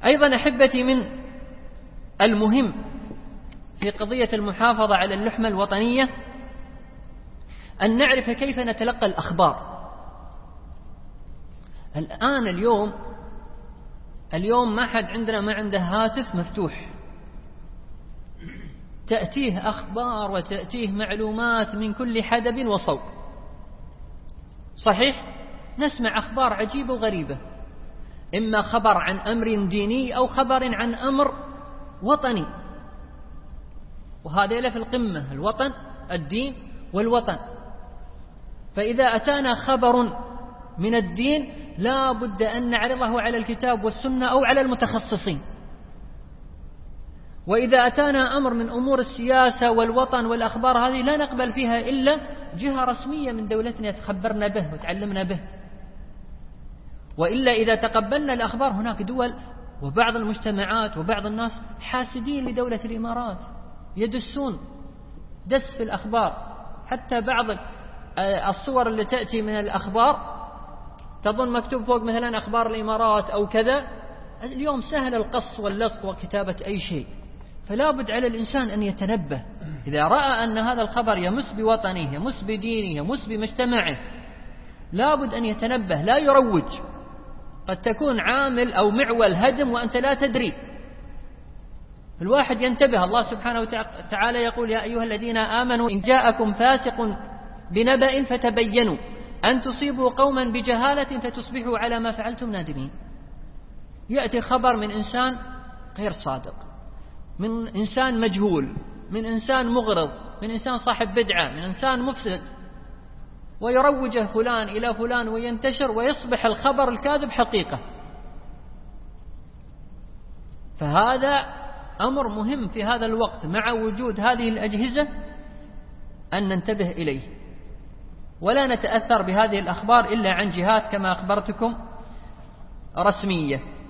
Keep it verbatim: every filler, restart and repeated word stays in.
أيضا أحبتي من المهم في قضية المحافظة على اللحمة الوطنية أن نعرف كيف نتلقى الأخبار. الآن اليوم اليوم ما حد عندنا ما عنده هاتف مفتوح، تأتيه أخبار وتأتيه معلومات من كل حدب وصوب. صحيح؟ نسمع أخبار عجيبة وغريبة، إما خبر عن أمر ديني أو خبر عن أمر وطني، وهذا في القمة، الوطن، الدين والوطن. فإذا أتانا خبر من الدين لا بد أن نعرضه على الكتاب والسنة أو على المتخصصين. وإذا أتانا أمر من أمور السياسة والوطن والأخبار هذه لا نقبل فيها إلا جهة رسمية من دولتنا تخبرنا به وتعلمنا به. وإلا إذا تقبلنا الأخبار، هناك دول وبعض المجتمعات وبعض الناس حاسدين لدولة الإمارات، يدسون دس في الأخبار. حتى بعض الصور اللي تأتي من الأخبار تظن مكتوب فوق مثلا أخبار الإمارات أو كذا. اليوم سهل القص واللصق وكتابة أي شيء، فلا بد على الإنسان أن يتنبه إذا رأى أن هذا الخبر يمس بوطنه، يمس بدينه، يمس بمجتمعه، لا بد أن يتنبه، لا يروج. قد تكون عامل أو معول هدم وأنت لا تدري. الواحد ينتبه. الله سبحانه وتعالى يقول: يا أيها الذين آمنوا إن جاءكم فاسق بنبأ فتبينوا أن تصيبوا قوما بجهالة فتصبحوا على ما فعلتم نادمين. يأتي خبر من إنسان غير صادق، من إنسان مجهول، من إنسان مغرض، من إنسان صاحب بدعة، من إنسان مفسد، ويروجه فلان إلى فلان وينتشر ويصبح الخبر الكاذب حقيقة. فهذا أمر مهم في هذا الوقت مع وجود هذه الأجهزة أن ننتبه إليه، ولا نتأثر بهذه الأخبار إلا عن جهات كما أخبرتكم رسمية.